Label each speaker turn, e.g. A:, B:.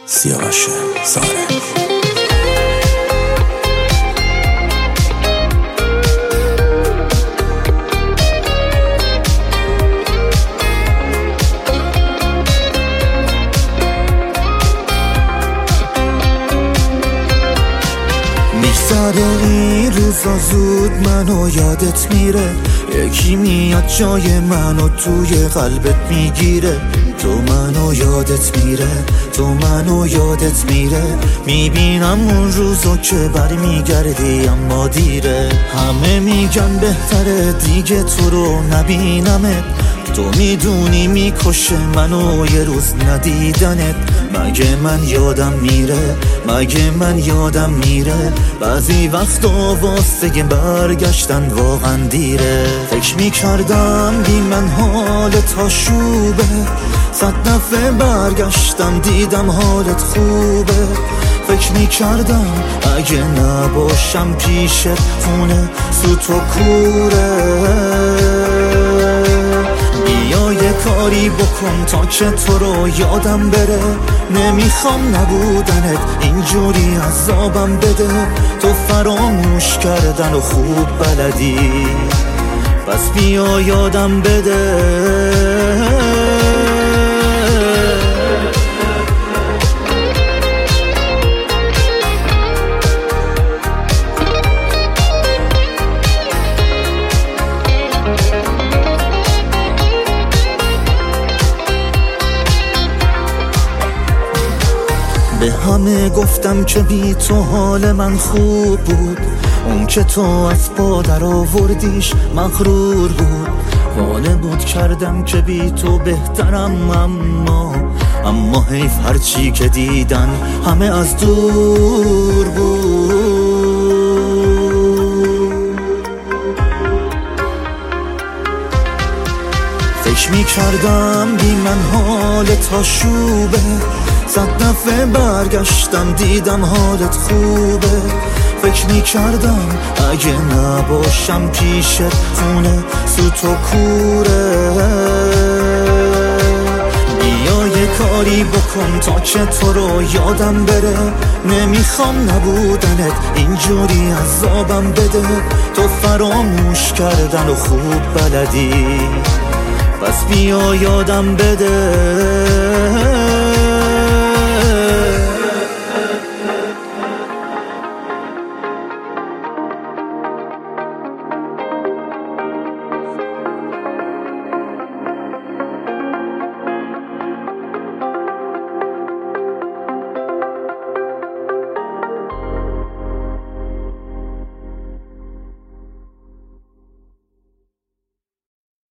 A: سیاوش سارک.
B: میگذره این روزا زود منو یادت میره، یکی میاد جای منو توی قلبت میگیره. تو منو یادت میره، تو منو یادت میره. میبینم اون روزا که بر میگردی اما دیره. همه میگن بهتره دیگه تو رو نبینمت، تو میدونی میکشه منو یه روز ندیدنت. مگه من یادم میره، مگه من یادم میره. بعضی وقتا واسه برگشتن واقعا دیره. فکر میکردم بی من حالت آشوبه، 100 دفعه برگشتم دیدم حالت خوبه. فکر میکردم اگه نباشم پیشت خونه سوت و کوره. بیا یه کاری بکن تا که تو رو یادم بره. نمیخوام نبودنت اینجوری عذابم بده. تو فراموش کردن و خوب بلدی، پس بیا یادم بده. به همه گفتم که بی تو حال من خوب بود، اون که تو از پا در آوردیش مغرور بود. وانه بود کردم که بی تو بهترم، اما حیف هرچی که دیدن همه از دور بود. فکر میکردم بی من حالت آشوبه، 100 دفعه برگشتم دیدم حالت خوبه. فکر میکردم اگه نباشم پیشت خونه سوت و کوره. بیا یه کاری بکن تا که تو رو یادم بره. نمیخوام نبودنت اینجوری عذابم بده. تو فراموش کردن و خوب بلدی، پس بیا یادم بده.